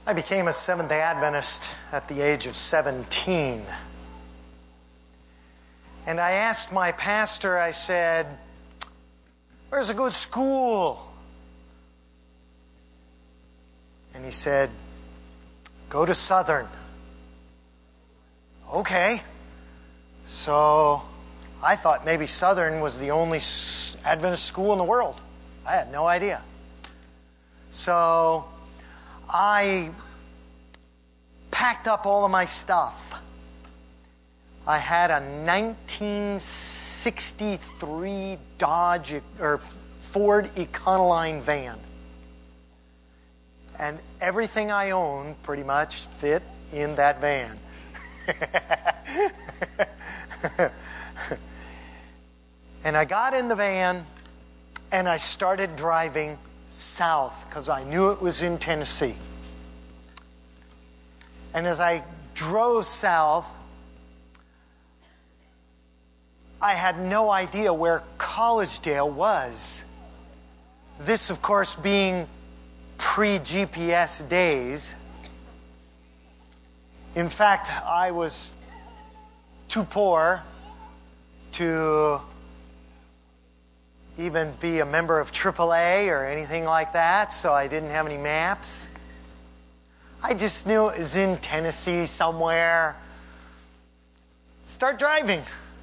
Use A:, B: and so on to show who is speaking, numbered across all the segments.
A: I became a Seventh-day Adventist at the age of 17. And I asked my pastor, I said, "Where's a good school?" And he said, "Go to Southern." Okay. So I thought maybe Southern was the only Adventist school in the world. I had no idea. So I packed up all of my stuff. I had a 1963 Ford Econoline van. And everything I owned pretty much fit in that van. And I got in the van and I started driving south because I knew it was in Tennessee. And as I drove south, I had no idea where Collegedale was. This, of course, being pre-GPS days. In fact, I was too poor to even be a member of AAA or anything like that, so I didn't have any maps. I just knew it was in Tennessee somewhere. Start driving.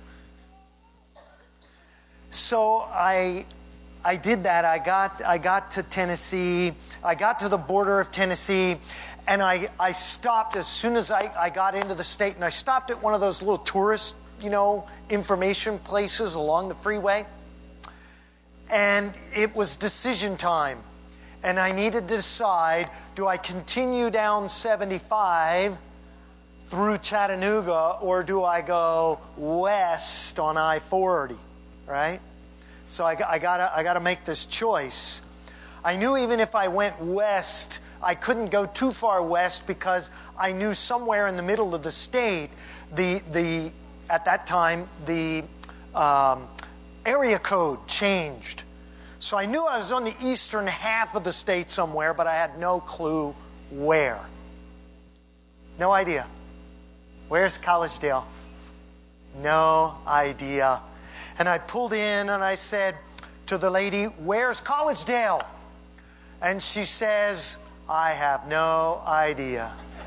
A: So I did that. I got to Tennessee. I got to the border of Tennessee, and I stopped as soon as I got into the state, and I stopped at one of those little tourist, information places along the freeway. And it was decision time. And I needed to decide, do I continue down 75 through Chattanooga, or do I go west on I-40, right? So I got to make this choice. I knew even if I went west, I couldn't go too far west because I knew somewhere in the middle of the state, at that time, the area code changed. So I knew I was on the eastern half of the state somewhere, but I had no clue where. No idea. Where's Collegedale? No idea. And I pulled in and I said to the lady, "Where's Collegedale?" And she says, "I have no idea."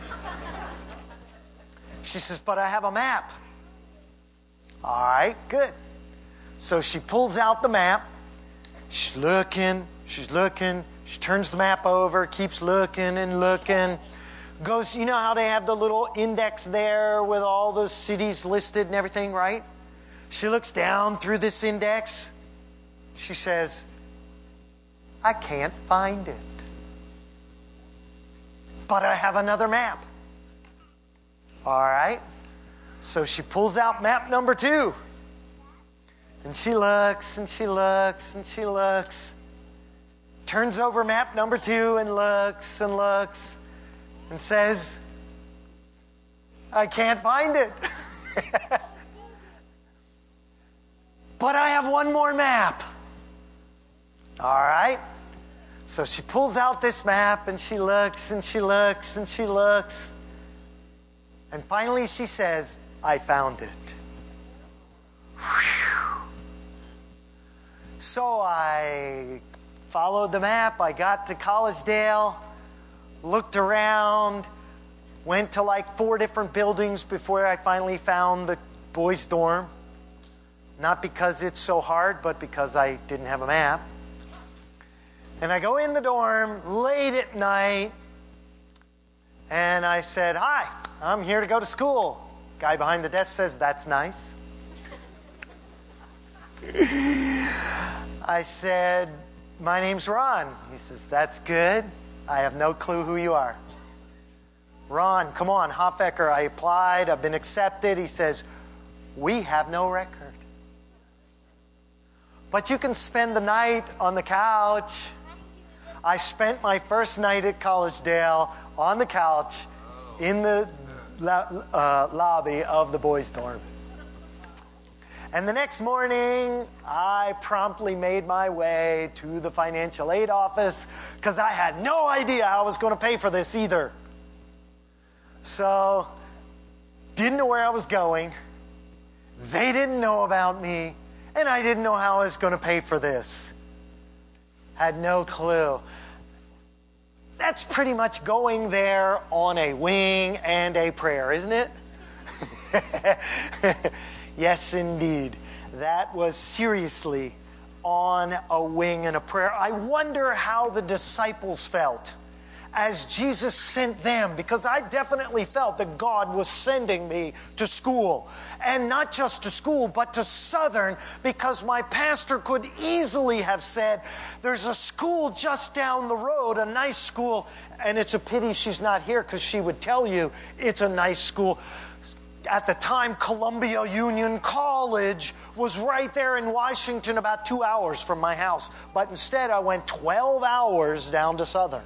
A: She says, "But I have a map." All right, good. So she pulls out the map. She's looking. She turns the map over, keeps looking and looking. Goes, you know how they have the little index there with all the cities listed and everything, right? She looks down through this index. She says, "I can't find it. But I have another map." All right. So she pulls out map number 2. And she looks and she looks and she looks. Turns over map number 2 and looks and says, "I can't find it. But I have one more map." All right. So she pulls out this map and she looks and she looks and she looks. And finally she says, "I found it." Whew. So I followed the map. I got to Collegedale, looked around, went to like 4 different buildings before I finally found the boys' dorm. Not because it's so hard, but because I didn't have a map. And I go in the dorm late at night, and I said, "Hi, I'm here to go to school." Guy behind the desk says, "That's nice." I said, "My name's Ron." He says, "That's good. I have no clue who you are." "Ron, come on, Hofecker, I applied. I've been accepted." He says, "We have no record. But you can spend the night on the couch." I spent my first night at Collegedale on the couch in the lobby of the boys' dorm. And the next morning, I promptly made my way to the financial aid office because I had no idea how I was going to pay for this either. So, didn't know where I was going. They didn't know about me. And I didn't know how I was going to pay for this. Had no clue. That's pretty much going there on a wing and a prayer, isn't it? Yes, indeed. That was seriously on a wing and a prayer. I wonder how the disciples felt as Jesus sent them, because I definitely felt that God was sending me to school. And not just to school, but to Southern, because my pastor could easily have said, there's a school just down the road, a nice school, and it's a pity she's not here because she would tell you it's a nice school. At the time, Columbia Union College was right there in Washington, about 2 hours from my house. But instead, I went 12 hours down to Southern.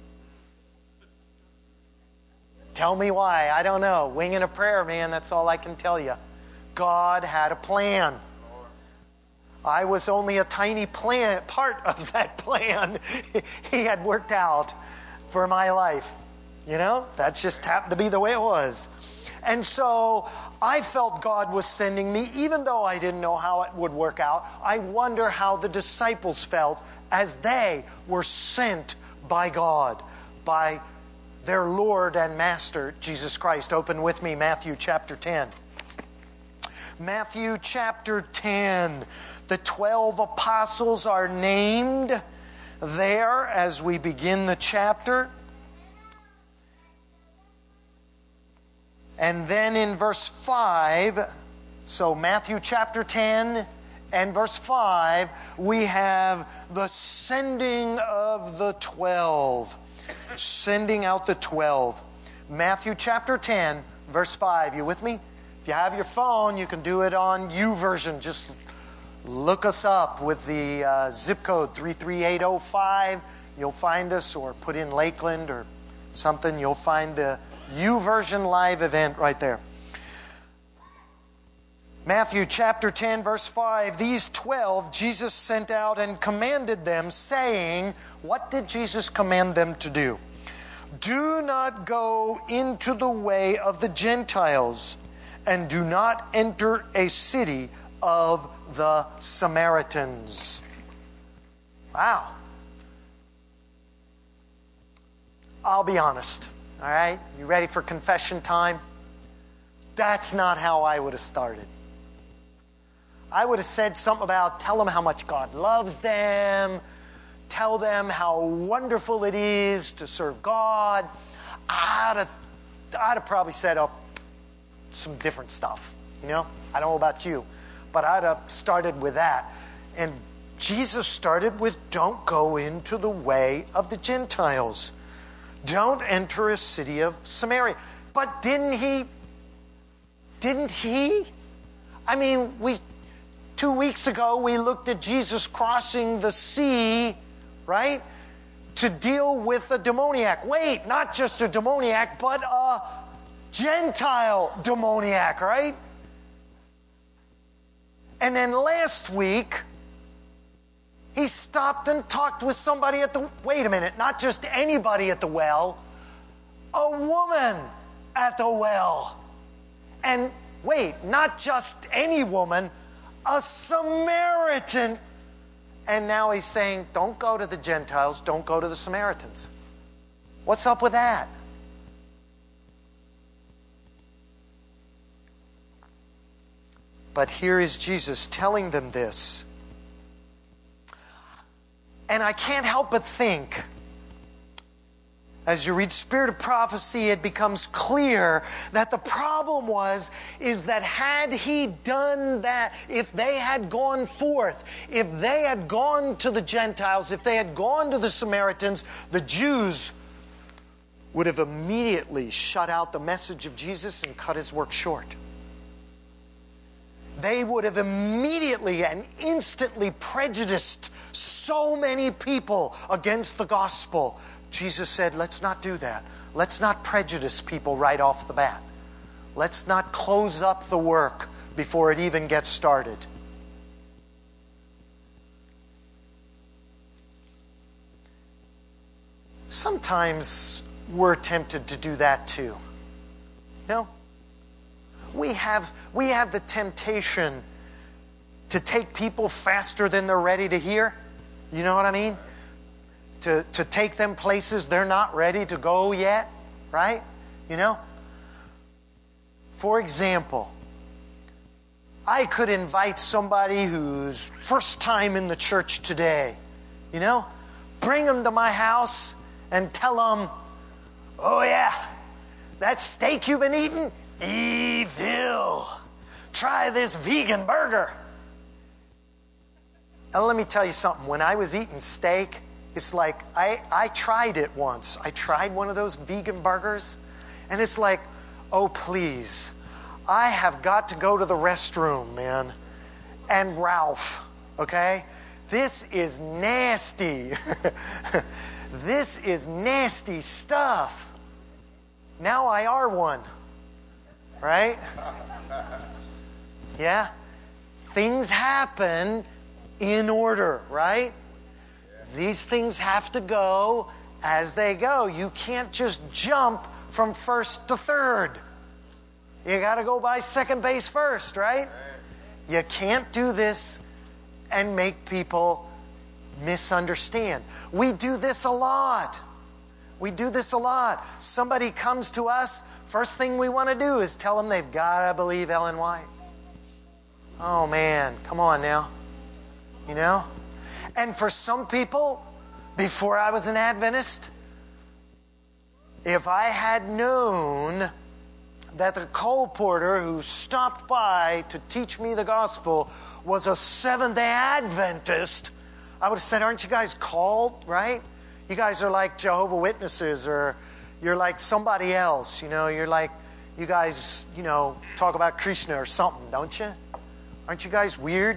A: Tell me why. I don't know. Wing and a prayer, man. That's all I can tell you. God had a plan. I was only a tiny part of that plan He had worked out for my life. You know, that just happened to be the way it was. And so I felt God was sending me, even though I didn't know how it would work out. I wonder how the disciples felt as they were sent by God, by their Lord and Master, Jesus Christ. Open with me, Matthew chapter 10. Matthew chapter 10. The 12 apostles are named there as we begin the chapter. And then in verse 5, so Matthew chapter 10 and verse 5, we have the sending of the 12. Sending out the 12. Matthew chapter 10, verse 5. You with me? If you have your phone, you can do it on YouVersion. Just look us up with the zip code 33805. You'll find us, or put in Lakeland or something. You'll find the YouVersion live event right there. Matthew chapter 10, verse 5. These 12 Jesus sent out and commanded them, saying, what did Jesus command them to do? Do not go into the way of the Gentiles, and do not enter a city of the Samaritans. Wow. I'll be honest. All right? You ready for confession time? That's not how I would have started. I would have said something about tell them how much God loves them, tell them how wonderful it is to serve God. I'd have probably said some different stuff. You know, I don't know about you, but I'd have started with that. And Jesus started with, don't go into the way of the Gentiles. Don't enter a city of Samaria. But didn't he? I mean, 2 weeks ago, we looked at Jesus crossing the sea, right? To deal with a demoniac. Wait, not just a demoniac, but a Gentile demoniac, right? And then last week, he stopped and talked with somebody at the... Wait a minute, not just anybody at the well. A woman at the well. And wait, not just any woman, a Samaritan. And now he's saying, don't go to the Gentiles, don't go to the Samaritans. What's up with that? But here is Jesus telling them this. And I can't help but think, as you read Spirit of Prophecy, it becomes clear that the problem is that had he done that, if they had gone forth, if they had gone to the Gentiles, if they had gone to the Samaritans, the Jews would have immediately shut out the message of Jesus and cut his work short. They would have immediately and instantly prejudiced so many people against the gospel. Jesus said, let's not do that. Let's not prejudice people right off the bat. Let's not close up the work before it even gets started. Sometimes we're tempted to do that too. know? We have the temptation to take people faster than they're ready to hear. You know what I mean? To take them places they're not ready to go yet, right? You know? For example, I could invite somebody who's first time in the church today, you know? Bring them to my house and tell them, oh yeah, that steak you've been eating? Evil. Try this vegan burger. And let me tell you something. When I was eating steak, it's like, I tried it once. I tried one of those vegan burgers, and it's like, oh please, I have got to go to the restroom, man. And Ralph, okay? This is nasty. This is nasty stuff. Now I are one. Right? Yeah? Things happen in order, right? These things have to go as they go. You can't just jump from first to third. You got to go by second base first, right? You can't do this and make people misunderstand. We do this a lot. We do this a lot. Somebody comes to us, first thing we want to do is tell them they've got to believe Ellen White. Oh man, come on now. You know? And for some people, before I was an Adventist, if I had known that the colporteur who stopped by to teach me the gospel was a Seventh-day Adventist, I would have said, aren't you guys called, right? You guys are like Jehovah's Witnesses, or you're like somebody else, you know, you're like, you guys, you know, talk about Krishna or something, don't you? Aren't you guys weird?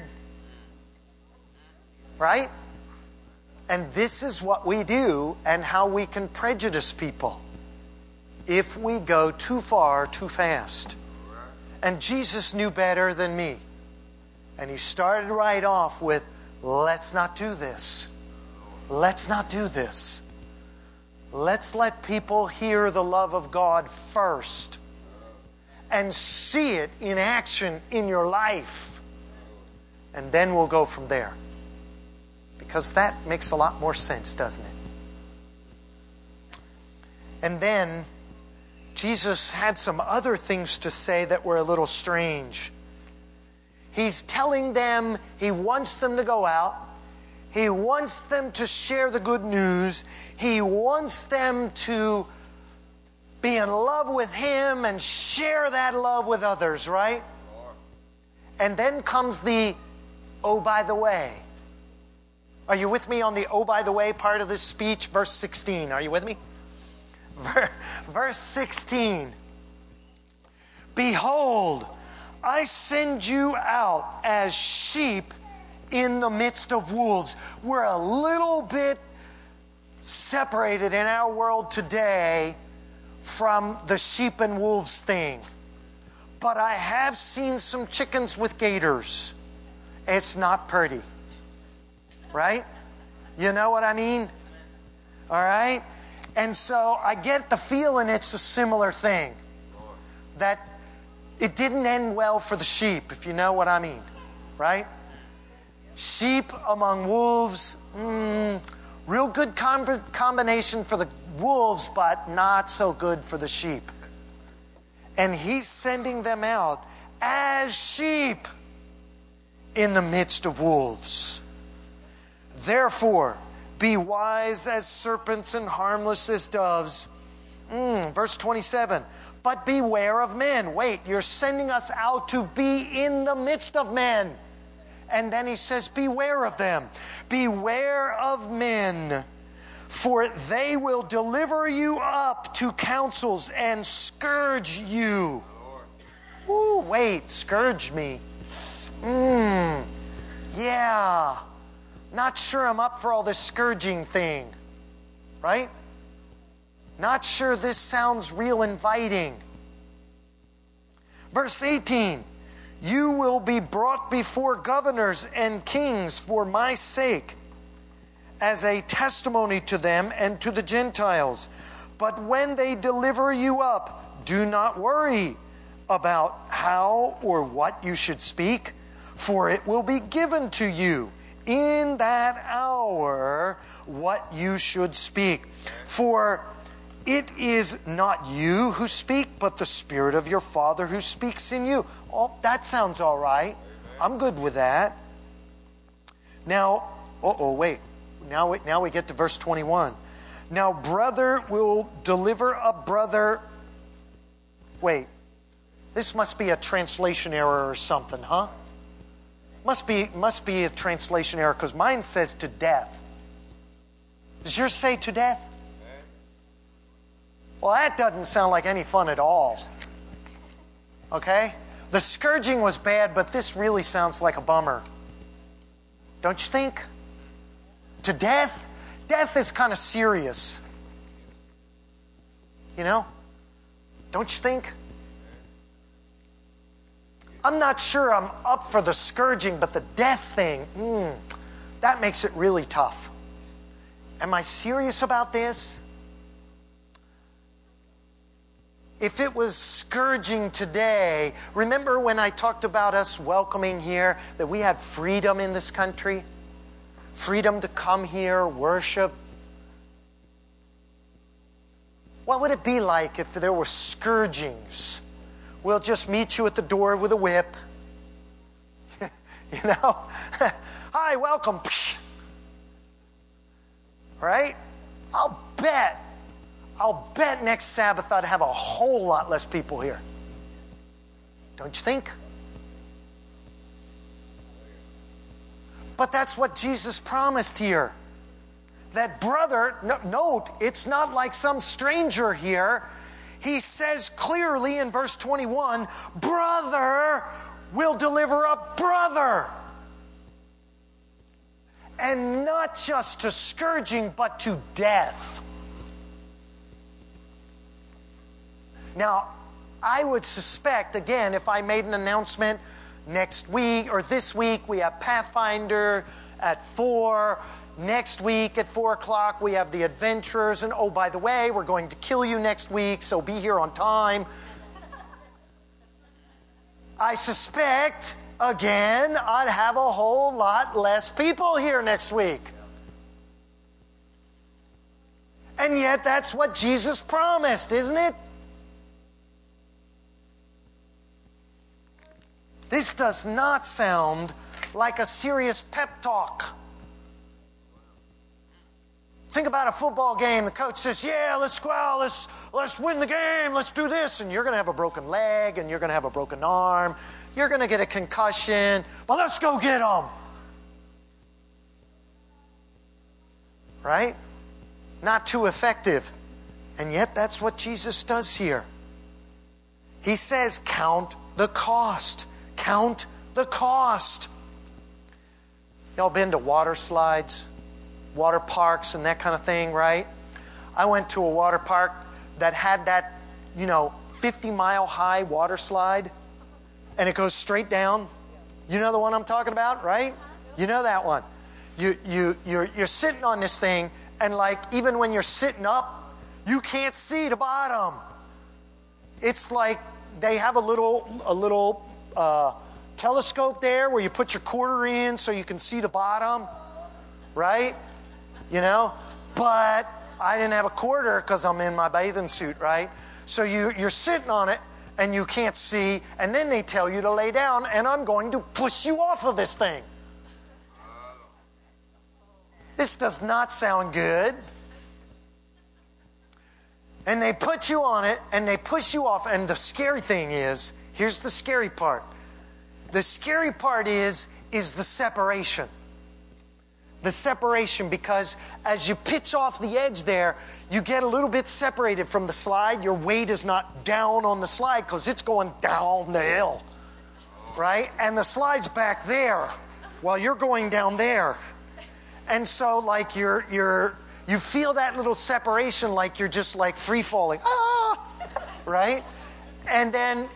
A: Right? And this is what we do and how we can prejudice people if we go too far, too fast. And Jesus knew better than me. And he started right off with, let's not do this. Let's not do this. Let's let people hear the love of God first and see it in action in your life. And then we'll go from there. Because that makes a lot more sense, doesn't it? And then Jesus had some other things to say that were a little strange. He's telling them he wants them to go out. He wants them to share the good news. He wants them to be in love with him and share that love with others, right? And then comes the, oh, by the way. Are you with me on the oh, by the way part of this speech? Verse 16. Are you with me? Verse 16. Behold, I send you out as sheep in the midst of wolves. We're a little bit separated in our world today from the sheep and wolves thing. But I have seen some chickens with gators. It's not pretty. Right? You know what I mean? All right? And so I get the feeling it's a similar thing. That it didn't end well for the sheep, if you know what I mean. Right? Sheep among wolves, real good combination for the wolves, but not so good for the sheep. And he's sending them out as sheep in the midst of wolves. Therefore, be wise as serpents and harmless as doves. Verse 27. But beware of men. Wait, you're sending us out to be in the midst of men. And then he says, beware of them. Beware of men, for they will deliver you up to councils and scourge you. Ooh, wait, scourge me. Yeah. Not sure I'm up for all this scourging thing. Right? Not sure this sounds real inviting. Verse 18. You will be brought before governors and kings for my sake, as a testimony to them and to the Gentiles. But when they deliver you up, do not worry about how or what you should speak, for it will be given to you in that hour what you should speak. For it is not you who speak, but the Spirit of your Father who speaks in you. Oh, that sounds all right. I'm good with that. Now, wait. Now we get to verse 21. Now brother will deliver up brother. Wait. This must be a translation error or something, huh? Must be a translation error, because mine says to death. Does yours say to death? Well, that doesn't sound like any fun at all. Okay? The scourging was bad, but this really sounds like a bummer. Don't you think? To death? Death is kind of serious. You know? Don't you think? I'm not sure I'm up for the scourging, but the death thing, that makes it really tough. Am I serious about this? If it was scourging today, remember when I talked about us welcoming here, that we had freedom in this country? Freedom to come here, worship. What would it be like if there were scourgings? We'll just meet you at the door with a whip. You know? Hi, welcome. Right? I'll bet next Sabbath I'd have a whole lot less people here. Don't you think? But that's what Jesus promised here. That brother, note, it's not like some stranger here. He says clearly in verse 21, brother will deliver up brother. And not just to scourging, but to death. Now, I would suspect, again, if I made an announcement next week or this week, we have Pathfinder at 4. Next week at 4 o'clock, we have the Adventurers. And oh, by the way, we're going to kill you next week, so be here on time. I suspect, again, I'd have a whole lot less people here next week. And yet, that's what Jesus promised, isn't it? This does not sound like a serious pep talk. Think about a football game. The coach says, yeah, let's go out. Let's win the game. Let's do this. And you're going to have a broken leg, and you're going to have a broken arm. You're going to get a concussion. But let's go get them. Right? Not too effective. And yet that's what Jesus does here. He says, count the cost. Count the cost. Y'all been to water slides, water parks, and that kind of thing, right? I went to a water park that had that, 50-mile high water slide, and it goes straight down. You know the one I'm talking about, right? You know that one. You're sitting on this thing, and even when you're sitting up, you can't see the bottom. It's like they have a little telescope there where you put your quarter in so you can see the bottom, right? But I didn't have a quarter because I'm in my bathing suit, right? So you're sitting on it and you can't see, and then they tell you to lay down, and I'm going to push you off of this thing. This does not sound good. And they put you on it, and they push you off, and the scary thing is, here's the scary part. The scary part is the separation. The separation, because as you pitch off the edge there, you get a little bit separated from the slide. Your weight is not down on the slide because it's going down the hill, right? And the slide's back there while you're going down there. And so you feel that little separation like you're just free falling. Right? And then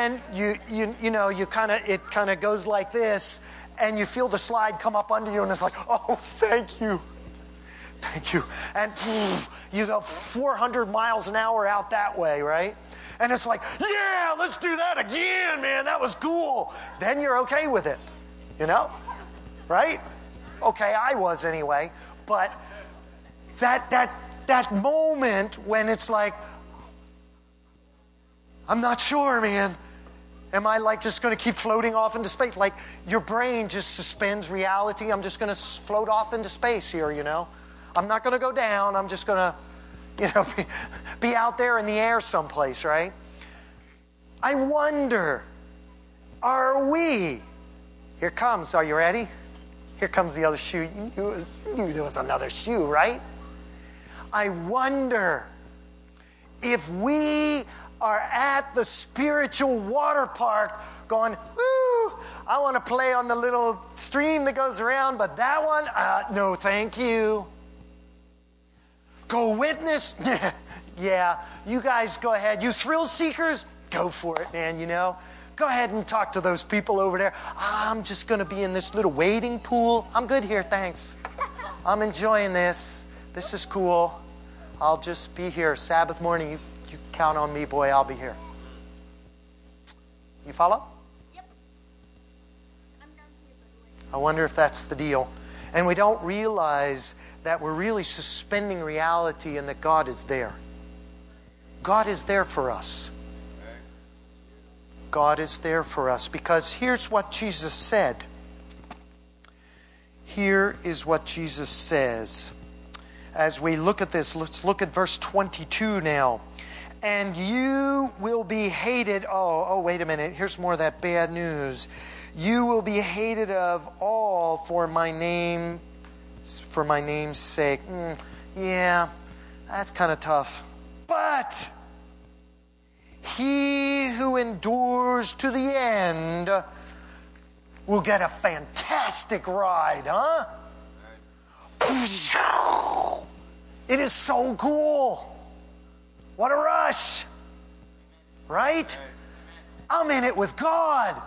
A: it kind of goes like this, and you feel the slide come up under you, and it's like, oh, thank you. Thank you. And you go 400 miles an hour out that way, right? And it's like, yeah, let's do that again, man. That was cool. Then you're okay with it, you know? Right? Okay, I was anyway. But that moment when it's like, I'm not sure, man. Am I like just going to keep floating off into space? Like your brain just suspends reality. I'm just going to float off into space here, you know? I'm not going to go down. I'm just going to, you know, be out there in the air someplace, right? I wonder, are we? Here comes, are you ready? Here comes the other shoe. You knew there was another shoe, right? I wonder if we are at the spiritual water park going, woo, I want to play on the little stream that goes around, but that one, no, thank you. Go witness? Yeah, you guys go ahead. You thrill seekers, go for it, man, you know. Go ahead and talk to those people over there. I'm just going to be in this little wading pool. I'm good here, thanks. I'm enjoying this. This is cool. I'll just be here Sabbath morning. You count on me, boy, I'll be here. You follow?
B: Yep. I'm down here, by the way.
A: I wonder if that's the deal. And we don't realize that we're really suspending reality and that God is there. God is there for us. God is there for us because here's what Jesus said. Here is what Jesus says. As we look at this, let's look at verse 22 now. And you will be hated. Oh, wait a minute. Here's more of that bad news. You will be hated of all for my name's sake. Yeah, that's kind of tough. But he who endures to the end will get a fantastic ride, huh? It is so cool. What a rush. Right? I'm in it with God.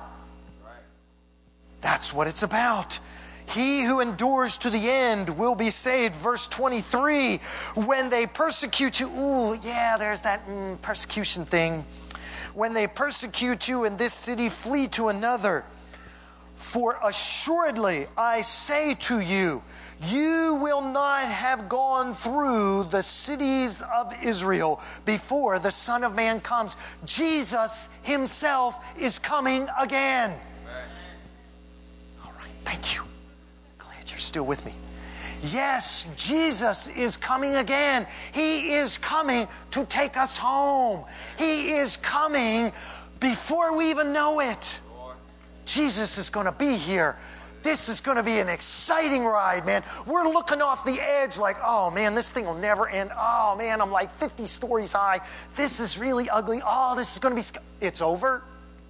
A: That's what it's about. He who endures to the end will be saved. Verse 23, when they persecute you. Ooh, yeah, there's that persecution thing. When they persecute you in this city, flee to another. For assuredly, I say to you, you will not have gone through the cities of Israel before the Son of Man comes. Jesus himself is coming again. Amen. All right, thank you. Glad you're still with me. Yes, Jesus is coming again. He is coming to take us home. He is coming before we even know it. Jesus is going to be here. This is going to be an exciting ride, man. We're looking off the edge like, oh, man, this thing will never end. Oh, man, I'm like 50 stories high. This is really ugly. Oh, this is going to be... It's over?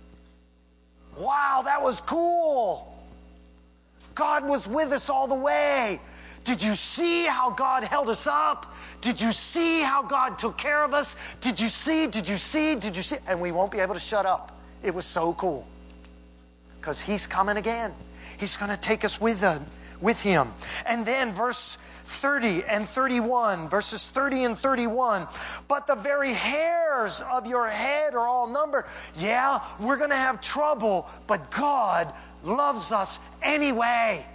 A: Wow, that was cool. God was with us all the way. Did you see how God held us up? Did you see how God took care of us? Did you see? And we won't be able to shut up. It was so cool. Because he's coming again. He's going to take us with him. And then verse 30 and 31, verses 30 and 31. But the very hairs of your head are all numbered. Yeah, we're going to have trouble, but God loves us anyway.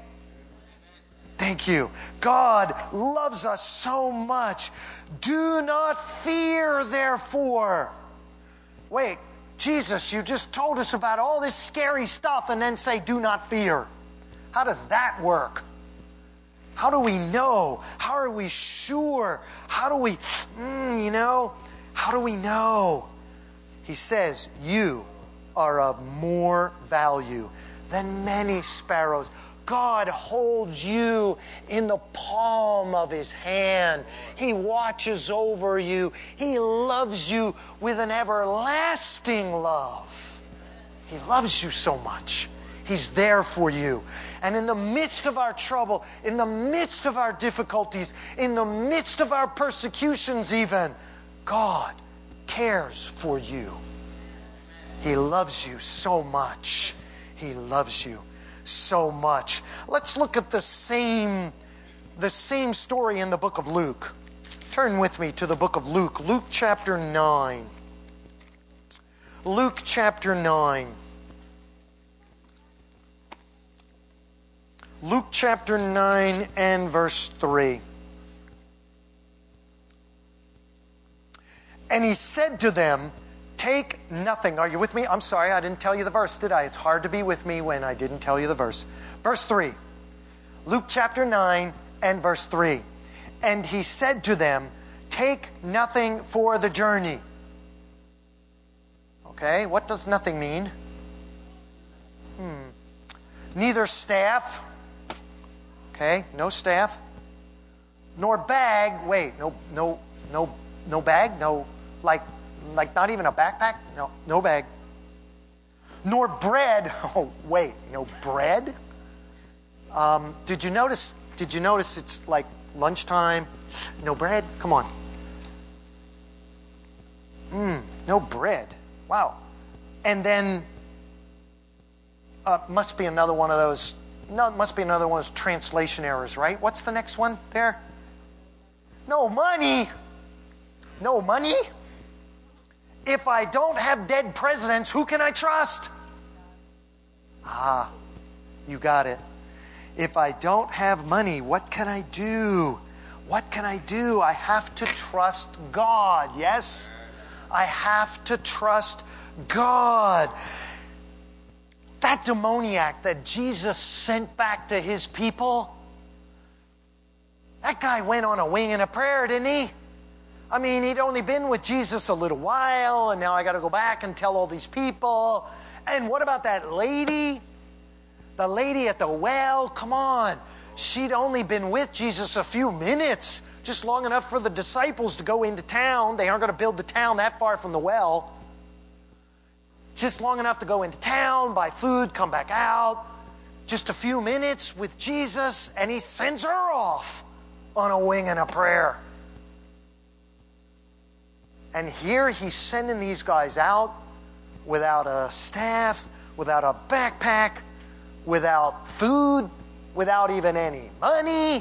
A: Thank you. God loves us so much. Do not fear, therefore. Wait. Jesus, you just told us about all this scary stuff and then say, do not fear. How does that work? How do we know? How are we sure? How do we, how do we know? He says, you are of more value than many sparrows. God holds you in the palm of his hand. He watches over you. He loves you with an everlasting love. He loves you so much. He's there for you. And in the midst of our trouble, in the midst of our difficulties, in the midst of our persecutions even, God cares for you. He loves you so much. He loves you so much. Let's look at the same the same story in the book of Luke. Turn with me to the book of Luke. Luke chapter 9. Luke chapter 9. Luke chapter 9 and verse 3. And he said to them, take nothing. Are you with me? I'm sorry, I didn't tell you the verse, did I? It's hard to be with me when I didn't tell you the verse. Verse 3. Luke chapter 9 and verse 3. And he said to them, take nothing for the journey. Okay, what does nothing mean? Neither staff. Okay, no staff. Nor bag. Wait, no bag. No, like not even a backpack. No bag. Nor bread. Oh, wait, no bread. Did you notice it's like lunchtime? No bread. Come on. No bread. Wow. And then must be another one of those. No, it must be another one of those translation errors, right? What's the next one there? No money. No money? If I don't have dead presidents, who can I trust? Ah, you got it. If I don't have money, what can I do? What can I do? I have to trust God, yes? I have to trust God. That demoniac that Jesus sent back to his people, that guy went on a wing and a prayer, didn't he? I mean, he'd only been with Jesus a little while, and now I got to go back and tell all these people. And what about that lady? The lady at the well? Come on. She'd only been with Jesus a few minutes, just long enough for the disciples to go into town. They aren't going to build the town that far from the well. Just long enough to go into town, buy food, come back out. Just a few minutes with Jesus, and he sends her off on a wing and a prayer. And here he's sending these guys out without a staff, without a backpack, without food, without even any money.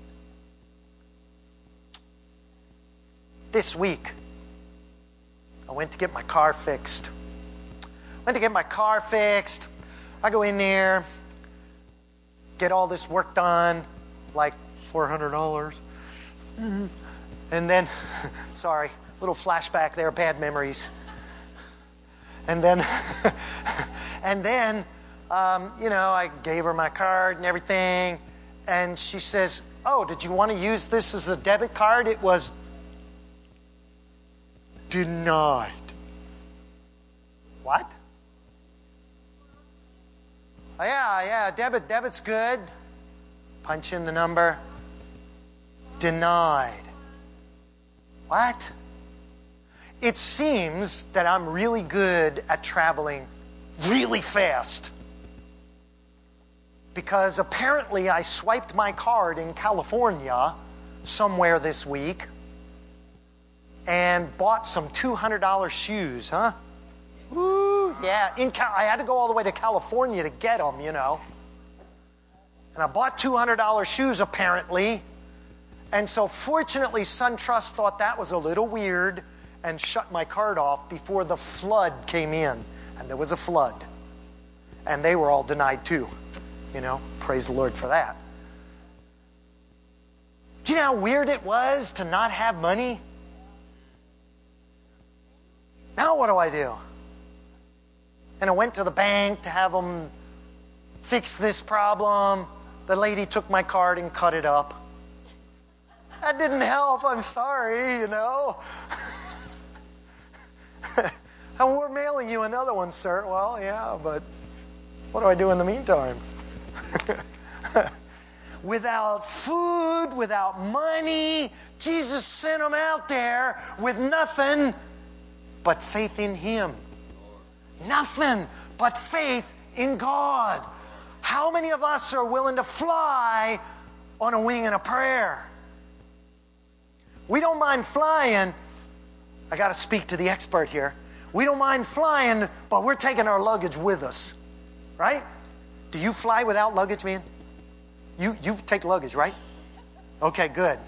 A: This week, I went to get my car fixed. I go in there, get all this work done, like $400. And then, sorry, little flashback there, bad memories. And then, I gave her my card and everything. And she says, oh, did you want to use this as a debit card? It was denied. What? Oh, yeah, debit's good. Punch in the number. Denied. What? It seems that I'm really good at traveling really fast. Because apparently I swiped my card in California somewhere this week and bought some $200 shoes, huh? Ooh, yeah. I had to go all the way to California to get them, And I bought $200 shoes, apparently. And so fortunately, SunTrust thought that was a little weird and shut my card off before the flood came in. And there was a flood. And they were all denied too. Praise the Lord for that. Do you know how weird it was to not have money? Now what do I do? And I went to the bank to have them fix this problem. The lady took my card and cut it up. That didn't help. I'm sorry, And we're mailing you another one, sir. Well, yeah, but what do I do in the meantime? Without food, without money, Jesus sent them out there with nothing but faith in Him. Nothing but faith in God. How many of us are willing to fly on a wing and a prayer? We don't mind flying. I got to speak to the expert here. We don't mind flying, but we're taking our luggage with us. Right? Do you fly without luggage, man? You take luggage, right? Okay, good.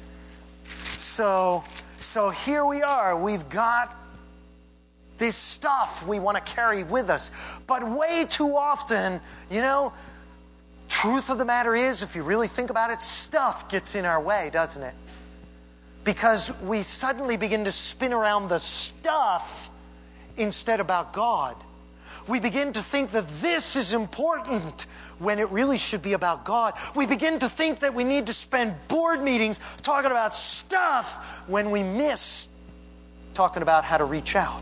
A: So here we are. We've got this stuff we want to carry with us. But way too often, truth of the matter is, if you really think about it, stuff gets in our way, doesn't it? Because we suddenly begin to spin around the stuff instead about God. We begin to think that this is important when it really should be about God. We begin to think that we need to spend board meetings talking about stuff when we miss talking about how to reach out.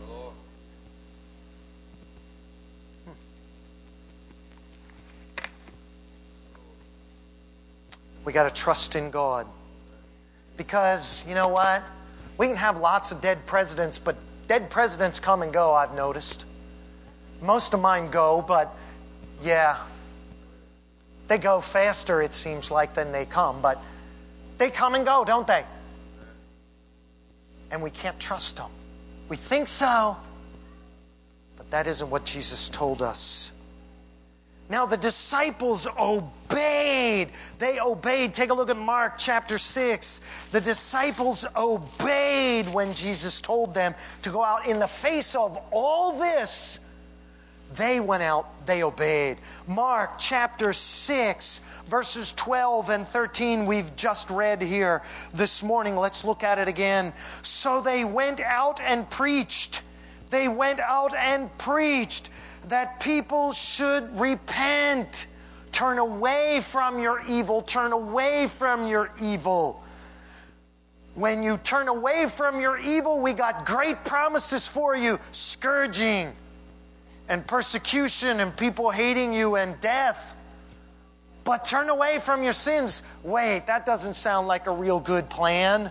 A: We got to trust in God. Because, you know what? We can have lots of dead presidents, but dead presidents come and go, I've noticed. Most of mine go, but yeah. They go faster, it seems like, than they come. But they come and go, don't they? And we can't trust them. We think so, but that isn't what Jesus told us. Now the disciples obeyed. They obeyed. Take a look at Mark chapter 6. The disciples obeyed when Jesus told them to go out. In the face of all this, they went out, they obeyed. Mark chapter 6, verses 12 and 13, we've just read here this morning. Let's look at it again. So they went out and preached. They went out and preached that people should repent. Turn away from your evil. Turn away from your evil. When you turn away from your evil, we got great promises for you. Scourging and persecution and people hating you and death. But turn away from your sins. Wait, that doesn't sound like a real good plan.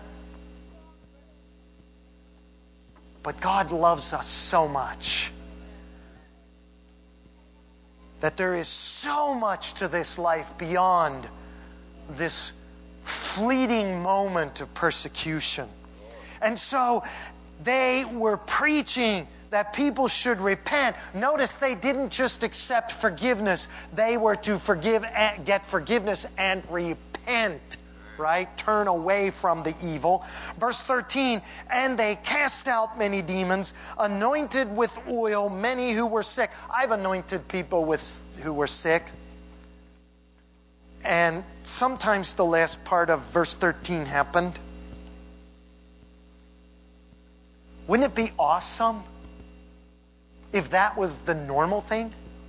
A: But God loves us so much that there is so much to this life beyond this fleeting moment of persecution. And so they were preaching that people should repent. Notice they didn't just accept forgiveness. They were to get forgiveness and repent. Right? Turn away from the evil. Verse 13, and they cast out many demons, anointed with oil many who were sick. I've anointed people who were sick. And sometimes the last part of verse 13 happened. Wouldn't it be awesome if that was the normal thing?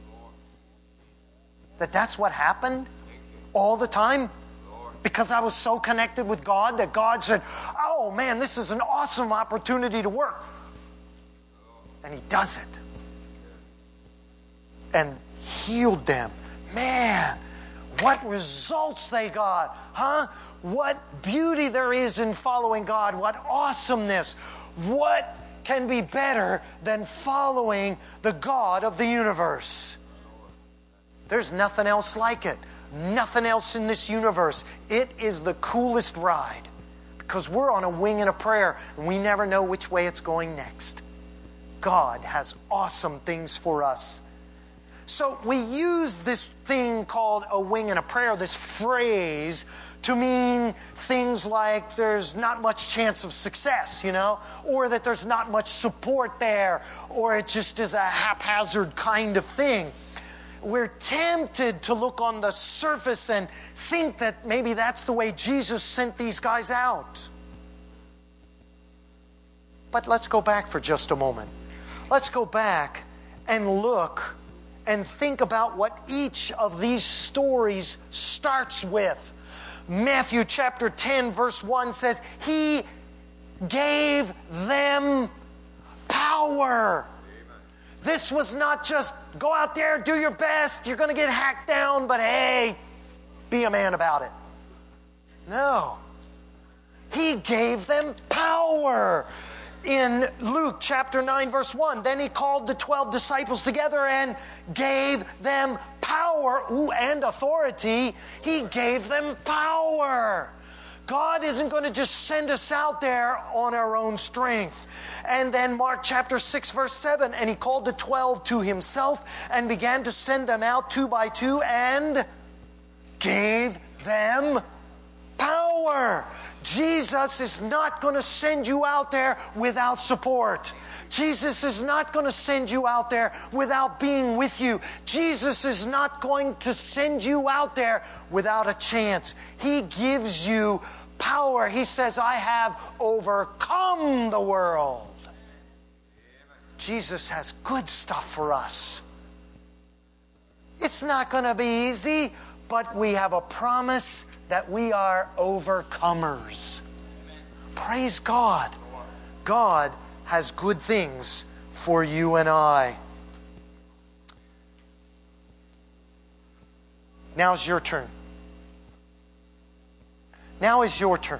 A: That's what happened all the time? Because I was so connected with God that God said, oh man, this is an awesome opportunity to work. And He does it. And healed them. Man, what results they got. Huh? What beauty there is in following God. What awesomeness. What can be better than following the God of the universe? There's nothing else like it. Nothing else in this universe. It is the coolest ride because we're on a wing and a prayer and we never know which way it's going next. God has awesome things for us. So we use this thing called a wing and a prayer, this phrase, to mean things like there's not much chance of success, or that there's not much support there, or it just is a haphazard kind of thing. We're tempted to look on the surface and think that maybe that's the way Jesus sent these guys out. But let's go back for just a moment. Let's go back and look and think about what each of these stories starts with. Matthew chapter 10 verse 1 says, He gave them power. This was not just go out there, do your best, you're going to get hacked down, but hey, be a man about it. No. He gave them power. In Luke chapter 9 verse 1, then He called the 12 disciples together and gave them power and authority. He gave them power. God isn't going to just send us out there on our own strength. And then Mark chapter 6 verse 7, and He called the 12 to Himself and began to send them out 2 by 2 and gave them power. Jesus is not going to send you out there without support. Jesus is not going to send you out there without being with you. Jesus is not going to send you out there without a chance. He gives you power. He says, I have overcome the world. Jesus has good stuff for us. It's not going to be easy, but we have a promise that we are overcomers. Praise God. God has good things for you and I. Now's your turn. Now is your turn.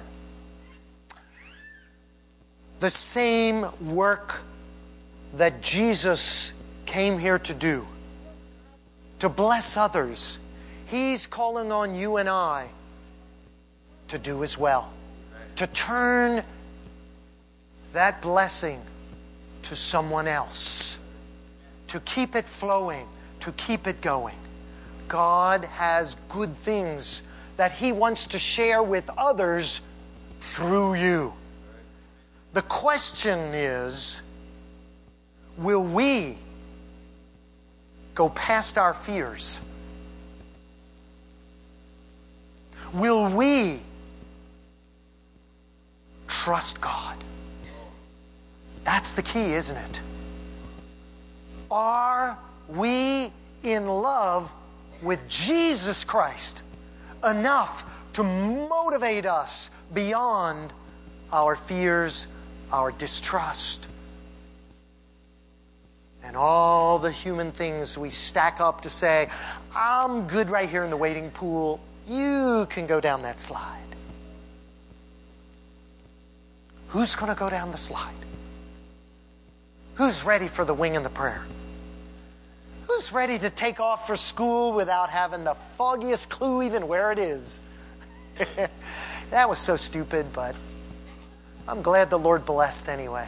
A: The same work that Jesus came here to do, to bless others, He's calling on you and I to do as well. To turn that blessing to someone else. To keep it flowing. To keep it going. God has good things that He wants to share with others through you. The question is, will we go past our fears? Will we trust God? That's the key, isn't it? Are we in love with Jesus Christ enough to motivate us beyond our fears, our distrust, and all the human things we stack up to say, I'm good right here in the wading pool. You can go down that slide. Who's going to go down the slide? Who's ready for the wing and the prayer? Who's ready to take off for school without having the foggiest clue even where it is? That was so stupid, but I'm glad the Lord blessed anyway.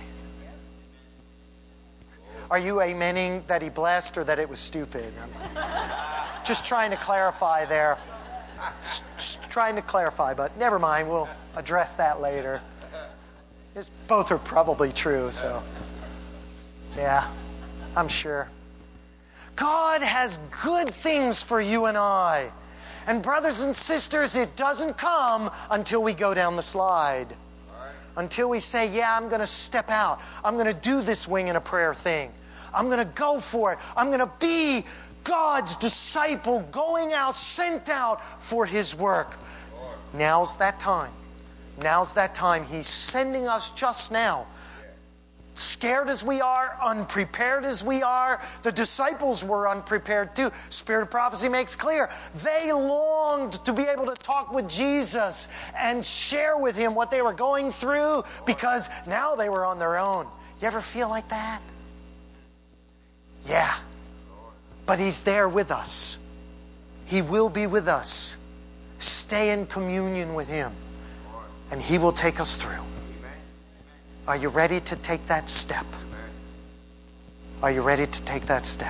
A: Are you amening that He blessed or that it was stupid? I'm just trying to clarify there. Just trying to clarify, but never mind. We'll address that later. Both are probably true, so yeah, I'm sure. God has good things for you and I. And brothers and sisters, it doesn't come until we go down the slide. Until we say, yeah, I'm going to step out. I'm going to do this wing and a prayer thing. I'm going to go for it. I'm going to be God's disciple, going out, sent out for His work. Now's that time. Now's that time. He's sending us just now. Scared as we are, unprepared as we are, the disciples were unprepared too. Spirit of prophecy makes clear. They longed to be able to talk with Jesus and share with Him what they were going through because now they were on their own. You ever feel like that? Yeah. But He's there with us. He will be with us. Stay in communion with Him, and He will take us through. Are you ready to take that step? Are you ready to take that step?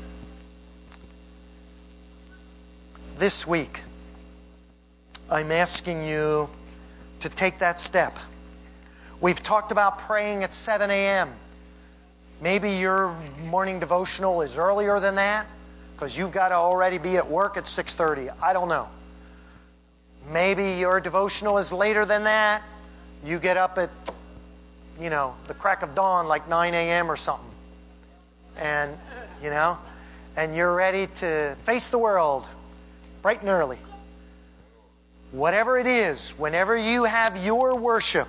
A: This week, I'm asking you to take that step. We've talked about praying at 7 a.m. Maybe your morning devotional is earlier than that because you've got to already be at work at 6:30. I don't know. Maybe your devotional is later than that. You get up at the crack of dawn, like 9 a.m. or something. And, and you're ready to face the world bright and early. Whatever it is, whenever you have your worship,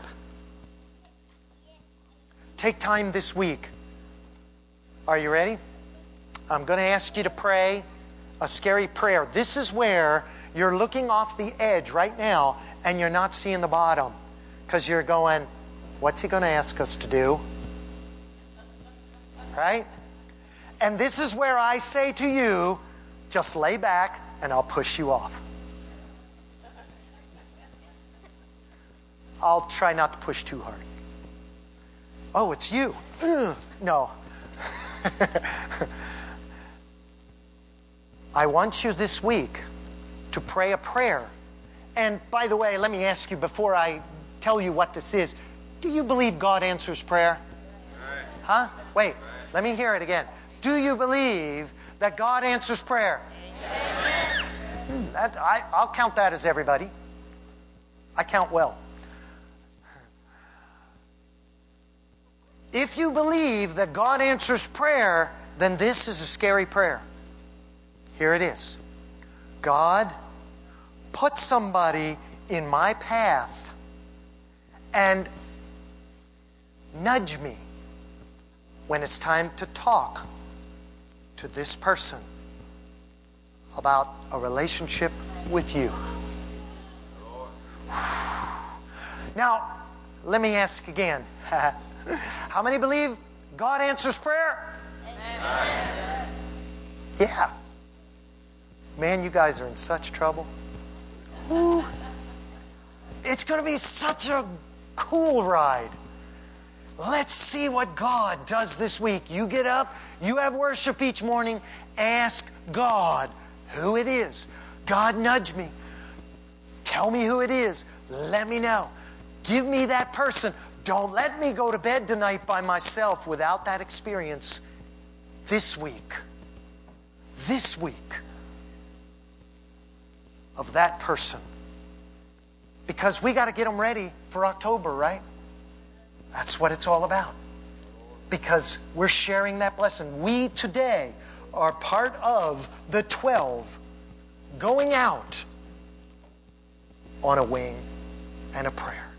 A: take time this week. Are you ready? I'm going to ask you to pray a scary prayer. This is where you're looking off the edge right now and you're not seeing the bottom because you're going, what's He going to ask us to do? Right? And this is where I say to you, just lay back and I'll push you off. I'll try not to push too hard. Oh, it's you. No. I want you this week to pray a prayer And by the way, let me ask you before I tell you what this is. Do you believe God answers prayer? Huh? Wait, let me hear it again. Do you believe that God answers prayer? I'll count that as everybody. I count well. If you believe that God answers prayer, then this is a scary prayer. Here it is. God, put somebody in my path and nudge me when it's time to talk to this person about a relationship with you. Now, let me ask again. How many believe God answers prayer? Amen. Yeah. Man, you guys are in such trouble. Ooh. It's going to be such a cool ride. Let's see what God does this week. You get up, you have worship each morning, ask God who it is. God, nudge me. Tell me who it is. Let me know. Give me that person. Don't let me go to bed tonight by myself without that experience this week. This week of that person. Because we got to get them ready for October, right? That's what it's all about. Because we're sharing that blessing. We today are part of the 12 going out on a wing and a prayer.